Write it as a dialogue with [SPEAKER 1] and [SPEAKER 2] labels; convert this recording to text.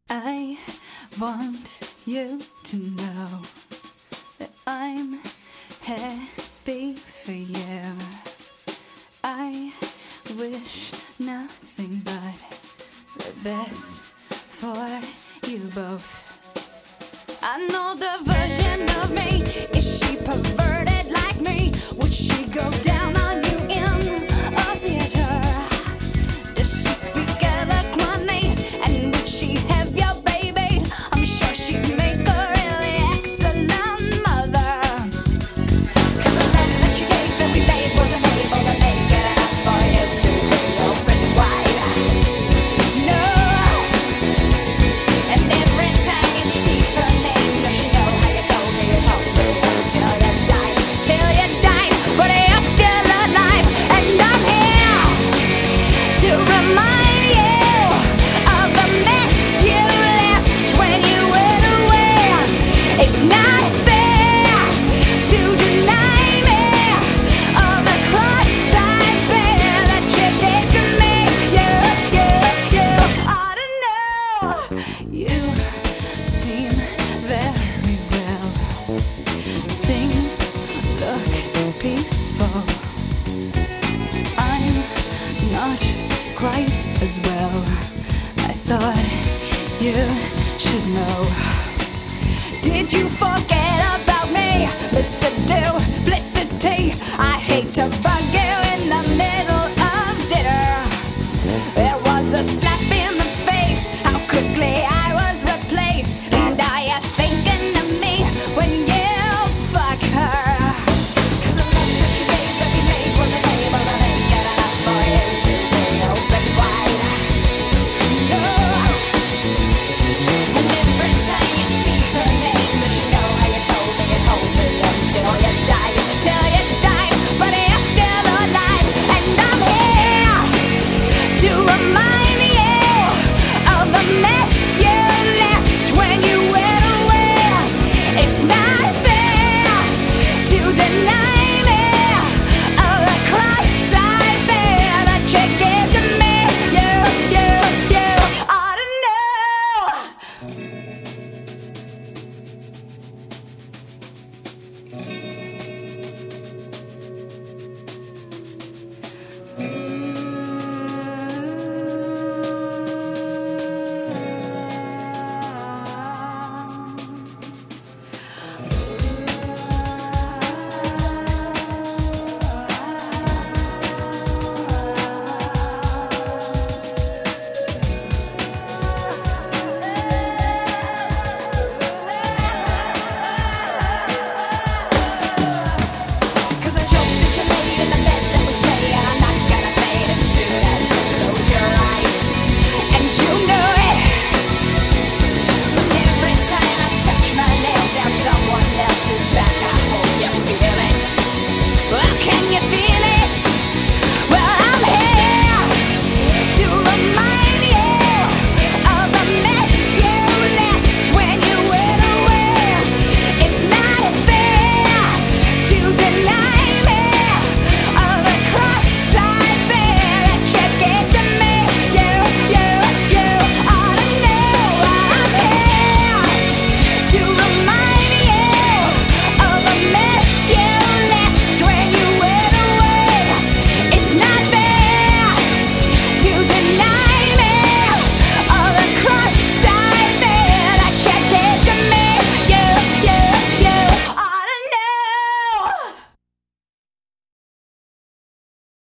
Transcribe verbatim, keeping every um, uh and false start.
[SPEAKER 1] I want you to know that I'm happy for you. I wish nothing but the best for you both. I know the version of me. Is she perverted like me? Would she go down on you in a theater? Does she speak eloquently? And would she have your baby? I'm sure she'd make a really excellent mother. Cause the love that she gave every babe wasn't able to make it enough for you to be open wide. No. And every time you speak her name, does she know how you told me you told me till you died, till you died, but you're still alive, and I'm here to remind you of the mess you left when you went away. It's not fair to deny me of the cross I bear that you did to me. You, you, you ought to know. You seem very well. Things look peaceful. I'm not quite as well. I thought you should know. Did you forget about me, Mister Duplicity? I hate to bug you in the middle